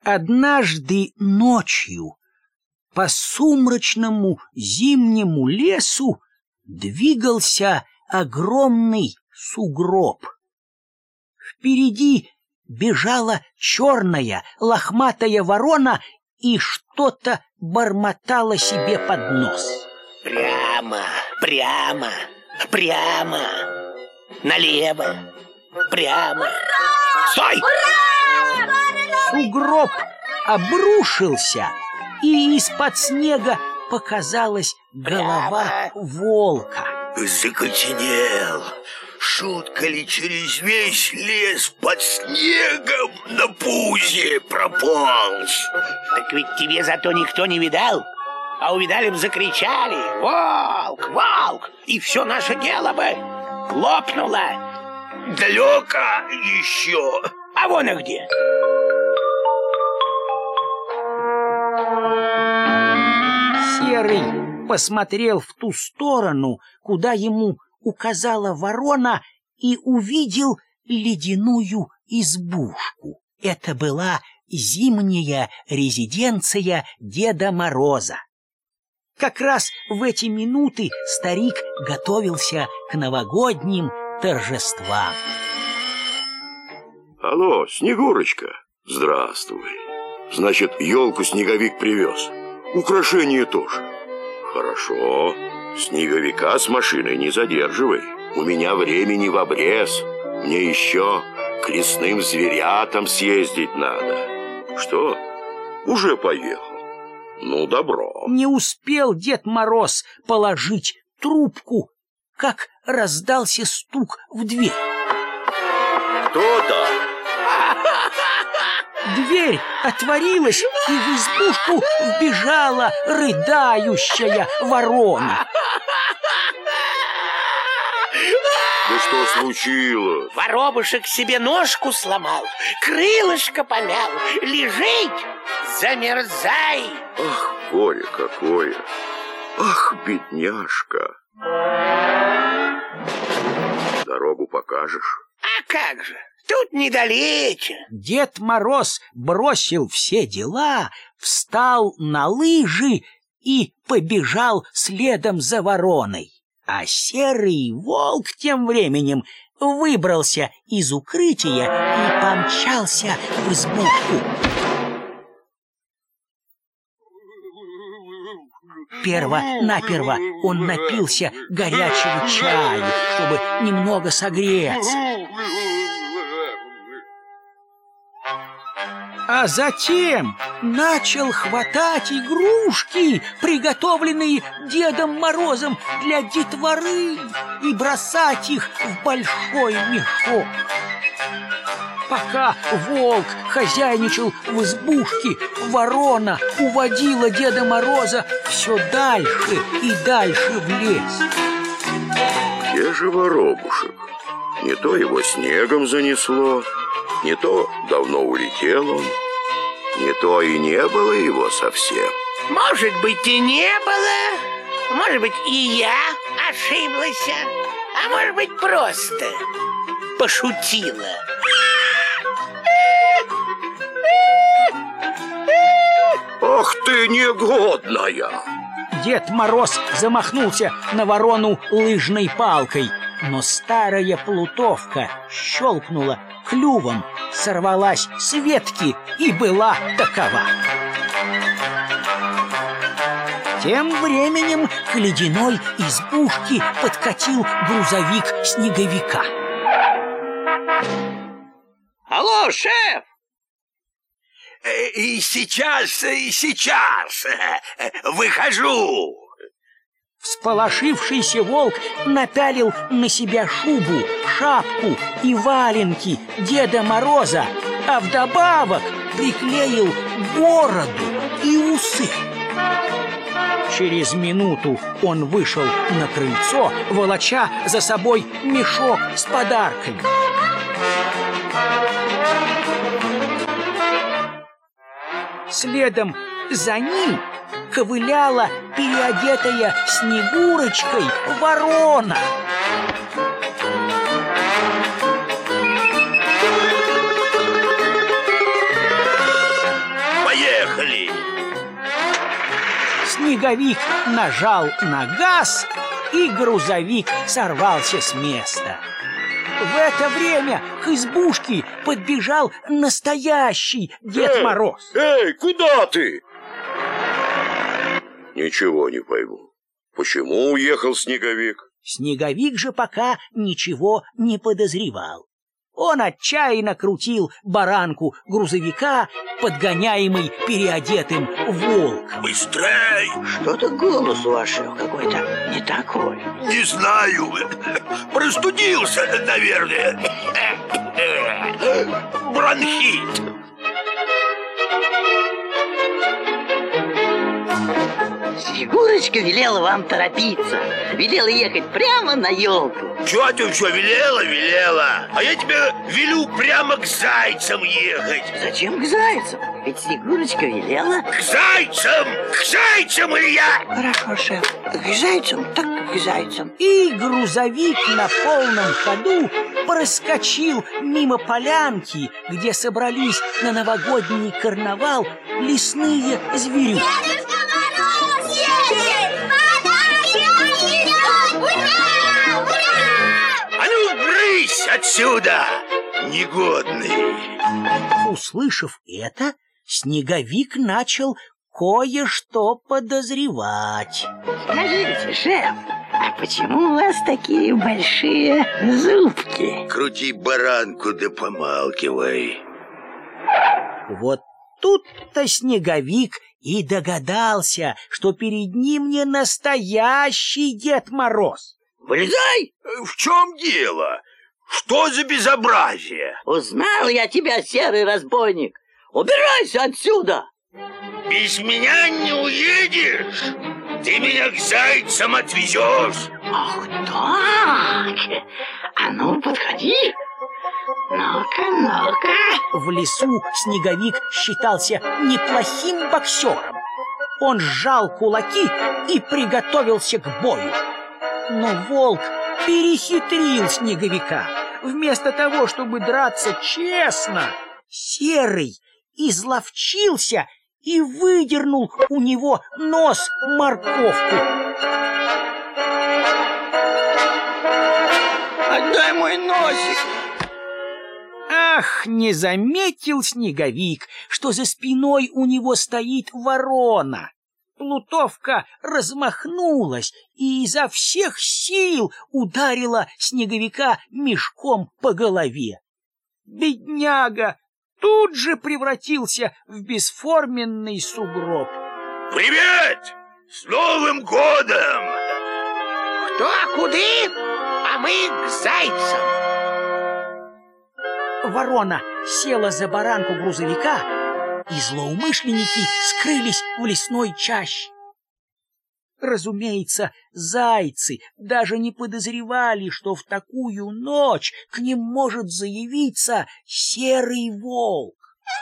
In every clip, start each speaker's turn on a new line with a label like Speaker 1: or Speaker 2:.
Speaker 1: Однажды ночью по сумрачному зимнему лесу двигался огромный сугроб. Впереди бежала черная лохматая ворона и что-то бормотала себе под нос.
Speaker 2: Прямо, прямо, прямо, налево, прямо. Стой!
Speaker 1: Сугроб обрушился, и из-под снега показалась голова волка.
Speaker 3: Закоченел. Шутка ли, через весь лес под снегом на пузе прополз?
Speaker 2: Так ведь тебе зато никто не видал. А увидали б, закричали: волк, волк! И все наше дело бы лопнуло.
Speaker 3: Далеко еще.
Speaker 2: А вон и где.
Speaker 1: Серый посмотрел в ту сторону, куда ему указала ворона, и увидел ледяную избушку. Это была зимняя резиденция Деда Мороза. Как раз в эти минуты старик готовился к новогодним торжествам.
Speaker 3: Алло, Снегурочка, здравствуй. Значит, елку снеговик привез. Украшения тоже. Хорошо. Снеговика с машиной не задерживай. У меня времени в обрез. Мне еще к лесным зверятам съездить надо. Что? Уже поехал? Ну, добро.
Speaker 1: Не успел Дед Мороз положить трубку, как раздался стук в дверь.
Speaker 3: Кто-то?
Speaker 1: Дверь отворилась, и в избушку вбежала рыдающая ворона.
Speaker 3: Да что случилось?
Speaker 2: Воробушек себе ножку сломал, крылышко помял. Лежит, замерзай.
Speaker 3: Ах, горе какое! Ах, бедняжка! Дорогу покажешь?
Speaker 2: А как же, тут недалече.
Speaker 1: Дед Мороз бросил все дела, встал на лыжи и побежал следом за вороной. А серый волк тем временем выбрался из укрытия и помчался в избушку. Перво-наперво он напился горячего чаю, чтобы немного согреться. А затем начал хватать игрушки, приготовленные Дедом Морозом для детворы, и бросать их в большой мешок. Пока волк хозяйничал в избушке, ворона уводила Деда Мороза все дальше и дальше в лес.
Speaker 3: Где же воробушек? Не то его снегом занесло, не то давно улетел он, не то и не было его совсем.
Speaker 2: Может быть, и не было, может быть, и я ошиблась, а может быть, просто пошутила.
Speaker 3: Ах ты негодная!
Speaker 1: Дед Мороз замахнулся на ворону лыжной палкой, но старая плутовка щелкнула клювом, сорвалась с ветки и была такова. Тем временем к ледяной избушке подкатил грузовик снеговика.
Speaker 2: Алло, шеф!
Speaker 3: Сейчас выхожу.
Speaker 1: Всполошившийся волк напялил на себя шубу, шапку и валенки Деда Мороза, а вдобавок приклеил бороду и усы. Через минуту он вышел на крыльцо, волоча за собой мешок с подарками. Следом за ним ковыляла переодетая Снегурочкой ворона. Снеговик нажал на газ, и грузовик сорвался с места. В это время к избушке подбежал настоящий Дед Мороз.
Speaker 3: Эй, куда ты? Ничего не пойму. Почему уехал Снеговик?
Speaker 1: Снеговик же пока ничего не подозревал. Он отчаянно крутил баранку грузовика, подгоняемый переодетым волком.
Speaker 3: Быстрей!
Speaker 2: Что-то голос у вашего какой-то не такой.
Speaker 3: Не знаю. Простудился, наверное. Бронхит.
Speaker 2: Снегурочка велела вам торопиться. Велела ехать прямо на елку.
Speaker 3: Чего ты все велела? А я тебе велю прямо к зайцам ехать.
Speaker 2: Зачем к зайцам? Ведь Снегурочка велела.
Speaker 3: К зайцам, Илья!
Speaker 2: Хорошо, шеф. К зайцам, так к зайцам.
Speaker 1: И грузовик на полном ходу проскочил мимо полянки, где собрались на новогодний карнавал лесные зверюги.
Speaker 3: А ну, брысь отсюда, негодный!
Speaker 1: Услышав это, Снеговик начал кое-что подозревать.
Speaker 2: Скажите, шеф, а почему у вас такие большие зубки?
Speaker 3: Крути баранку да помалкивай.
Speaker 1: Вот тут-то Снеговик и догадался, что перед ним не настоящий Дед Мороз.
Speaker 3: Вылезай! В чем дело? Что за безобразие?
Speaker 2: Узнал я тебя, серый разбойник. Убирайся отсюда!
Speaker 3: Без меня не уедешь. Ты меня к зайцам отвезешь.
Speaker 2: Ах так! А ну, подходи. Ну-ка.
Speaker 1: В лесу Снеговик считался неплохим боксером. Он сжал кулаки и приготовился к бою. Но волк перехитрил Снеговика. Вместо того, чтобы драться честно, Серый изловчился и выдернул у него нос морковку.
Speaker 2: Отдай мой носик.
Speaker 1: Ах, не заметил Снеговик, что за спиной у него стоит ворона. Плутовка размахнулась и изо всех сил ударила Снеговика мешком по голове. Бедняга тут же превратился в бесформенный сугроб.
Speaker 3: Привет! С Новым годом!
Speaker 2: Кто куды, а мы к зайцам.
Speaker 1: Ворона села за баранку грузовика, и злоумышленники скрылись в лесной чаще. Разумеется, зайцы даже не подозревали, что в такую ночь к ним может заявиться серый волк.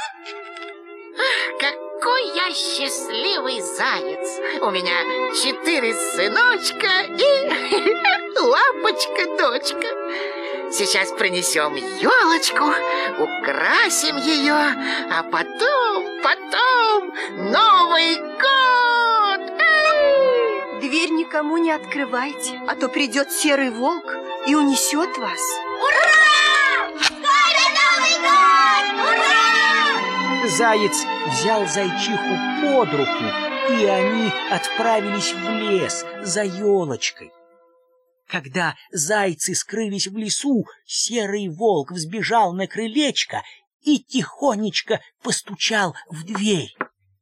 Speaker 4: Какой я счастливый заяц! У меня 4 сыночка и лапочка-дочка. Сейчас принесем елочку, украсим ее, а потом Новый год!
Speaker 5: Дверь никому не открывайте, а то придет серый волк и унесет вас.
Speaker 4: Ура! Скоро Новый год! Ура!
Speaker 1: Заяц взял зайчиху под руку, и они отправились в лес за елочкой. Когда зайцы скрылись в лесу, серый волк взбежал на крылечко и тихонечко постучал в дверь.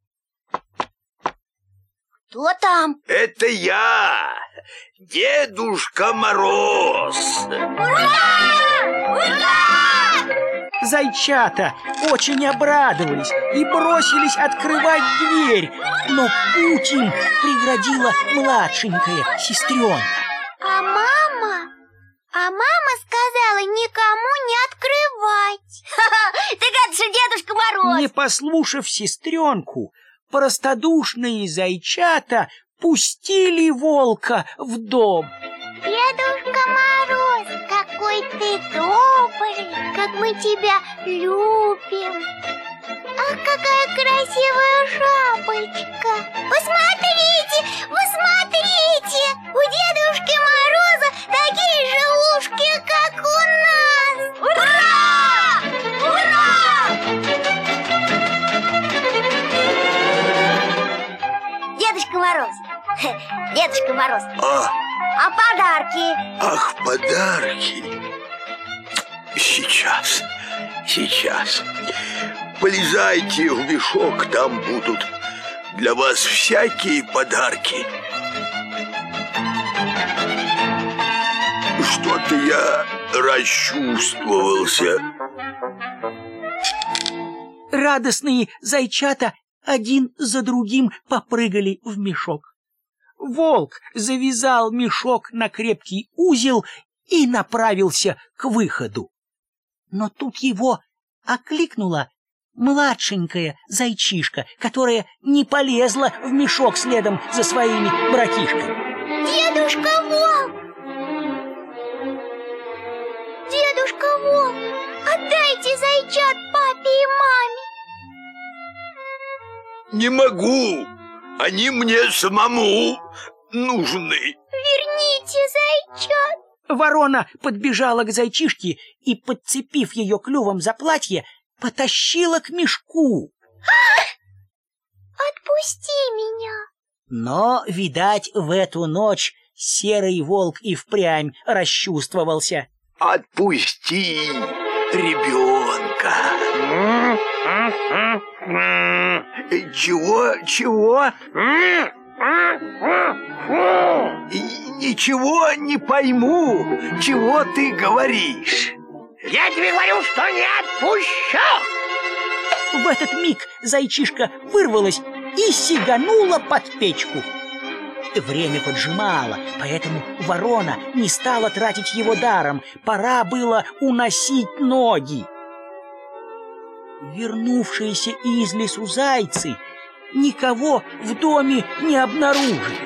Speaker 5: Кто там?
Speaker 3: Это я, Дедушка Мороз.
Speaker 1: Зайчата очень обрадовались и бросились открывать дверь, но путь им преградила младшенькая сестренка.
Speaker 5: А мама сказала никому не открывать. Ты как же Дедушка Мороз.
Speaker 1: Не послушав сестренку, простодушные зайчата пустили волка в дом.
Speaker 5: Дедушка Мороз, какой ты добрый, как мы тебя любим. Ах, какая красивая шапочка. Посмотрите, Мороз. Дедушка Мороз. А подарки?
Speaker 6: Ах, подарки. Сейчас. Полезайте в мешок, там будут для вас всякие подарки. Что-то я расчувствовался.
Speaker 1: Радостные зайчата один за другим попрыгали в мешок. Волк завязал мешок на крепкий узел и направился к выходу. Но тут его окликнула младшенькая зайчишка, которая не полезла в мешок следом за своими братишками.
Speaker 5: Дедушка Волк! Дедушка Волк, отдайте зайчат папе и маме.
Speaker 6: Не могу. Они мне самому нужны.
Speaker 5: Верните зайчат.
Speaker 1: Ворона подбежала к зайчишке и, подцепив ее клювом за платье, потащила к мешку.
Speaker 5: Отпусти меня. Но,
Speaker 1: видать, в эту ночь серый волк и впрямь расчувствовался.
Speaker 6: Отпусти ребенка. Чего? Ничего не пойму, чего ты говоришь.
Speaker 2: Я тебе говорю, что не отпущу.
Speaker 1: В этот миг зайчишка вырвалась и сиганула под печку. Время поджимало, поэтому ворона не стала тратить его даром. Пора было уносить ноги. Вернувшиеся из лесу зайцы никого в доме не обнаружили.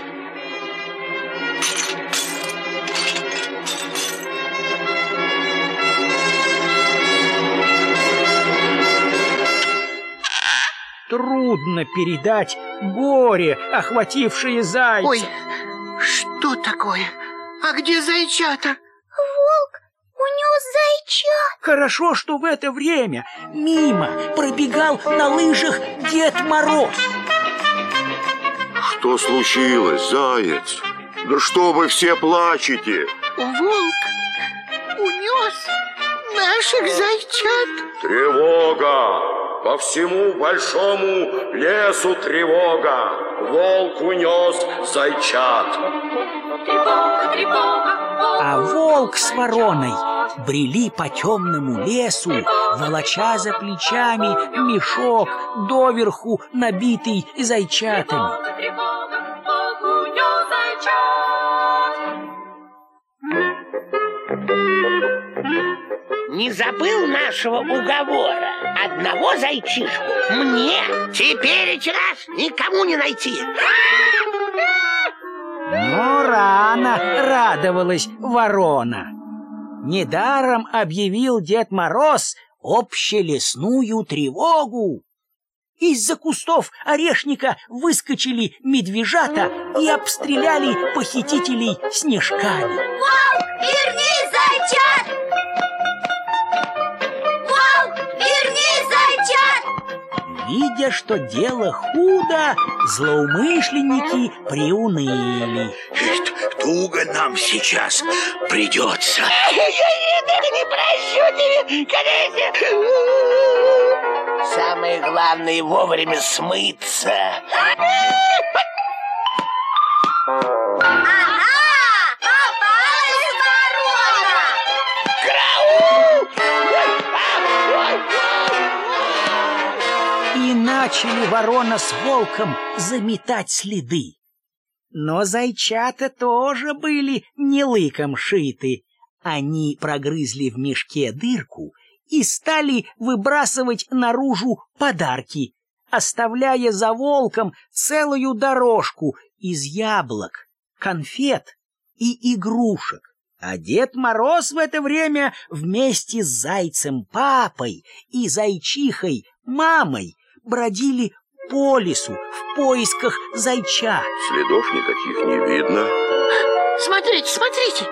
Speaker 1: Трудно передать горе, охватившее зайца.
Speaker 4: Ой, что такое? А где зайчата?
Speaker 5: Волк унес зайчат.
Speaker 1: Хорошо, что в это время мимо пробегал на лыжах Дед Мороз.
Speaker 3: Что случилось, заяц? Да что вы все плачете?
Speaker 4: Волк унес наших зайчат.
Speaker 3: Тревога! По всему большому лесу тревога! Волк унес зайчат!
Speaker 1: А волк с вороной брели по темному лесу, волоча за плечами мешок, доверху набитый зайчатами.
Speaker 2: Не забыл нашего уговора? Одного зайчишку мне теперь раз никому не найти.
Speaker 1: Но рано радовалась ворона. Недаром объявил Дед Мороз общелесную тревогу. Из-за кустов орешника выскочили медвежата и обстреляли похитителей снежками.
Speaker 5: Волк, верни зайчат! Волк, верни зайчат!
Speaker 1: Видя, что дело худо, злоумышленники приуныли.
Speaker 6: Туго нам сейчас придется.
Speaker 2: Я не прощу тебя, самое главное вовремя смыться.
Speaker 5: Ага! Попалась ворона!
Speaker 2: Караул!
Speaker 1: И начали ворона с волком заметать следы. Но зайчата тоже были не лыком шиты. Они прогрызли в мешке дырку и стали выбрасывать наружу подарки, оставляя за волком целую дорожку из яблок, конфет и игрушек. А Дед Мороз в это время вместе с зайцем папой и зайчихой мамой бродили по лесу в поисках зайчат.
Speaker 3: Следов никаких не видно.
Speaker 4: Смотрите, смотрите!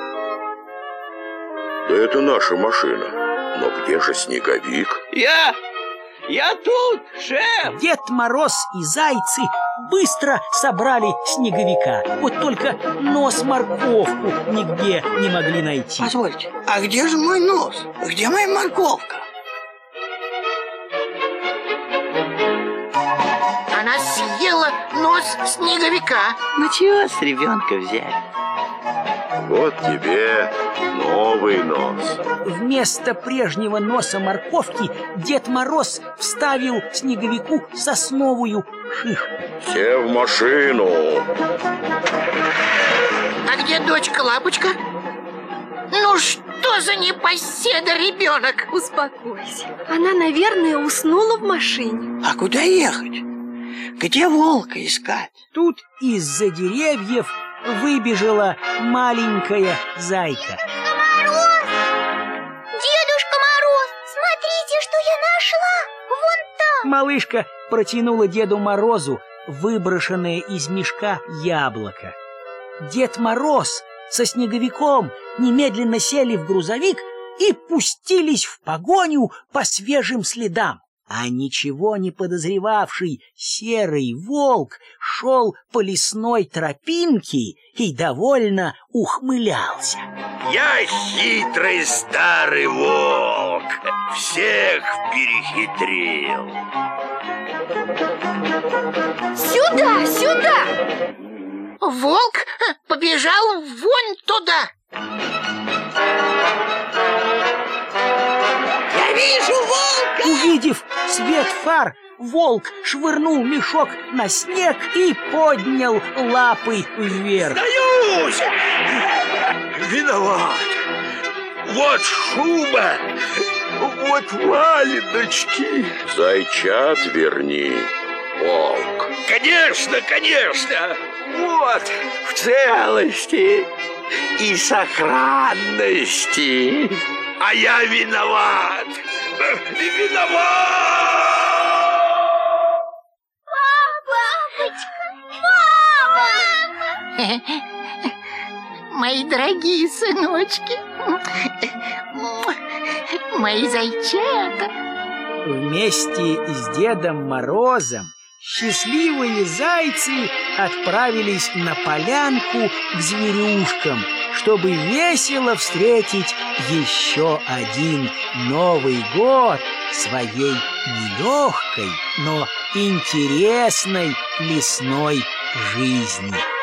Speaker 3: Да это наша машина. Но где же Снеговик?
Speaker 2: Я тут, шеф!
Speaker 1: Дед Мороз и зайцы быстро собрали снеговика. Вот только нос-морковку нигде не могли найти.
Speaker 4: Позвольте, а где же мой нос? Где моя морковка? Она съела нос снеговика. Ну чего с ребенка взять?
Speaker 3: Вот тебе новый нос.
Speaker 1: Вместо прежнего носа морковки Дед Мороз вставил снеговику сосновую шишку.
Speaker 3: Все в машину.
Speaker 4: А где дочка Лапочка? Ну что за непоседа ребенок?
Speaker 7: Успокойся. Она, наверное, уснула в машине.
Speaker 4: А куда ехать? Где волка искать?
Speaker 1: Тут из-за деревьев выбежала маленькая зайка.
Speaker 5: Дедушка Мороз, смотрите, что я нашла! Вон там!
Speaker 1: Малышка протянула Деду Морозу выброшенное из мешка яблоко. Дед Мороз со снеговиком немедленно сели в грузовик и пустились в погоню по свежим следам. А ничего не подозревавший серый волк шел по лесной тропинке и довольно ухмылялся.
Speaker 6: Я хитрый старый волк, всех перехитрил.
Speaker 7: Сюда, сюда!
Speaker 4: Волк побежал вон туда. Я вижу волка!
Speaker 1: Увидев свет фар, волк швырнул мешок на снег и поднял лапы вверх.
Speaker 6: Сдаюсь! Виноват. Вот шуба, вот валеночки.
Speaker 3: Зайчат верни, волк.
Speaker 6: Конечно, конечно. Вот в целости и сохранности. А я виноват. Виноват!
Speaker 5: Папочка!
Speaker 4: Мои дорогие сыночки, мои зайчата.
Speaker 1: Вместе с Дедом Морозом счастливые зайцы отправились на полянку к зверюшкам, чтобы весело встретить еще один Новый год своей нелегкой, но интересной лесной жизни.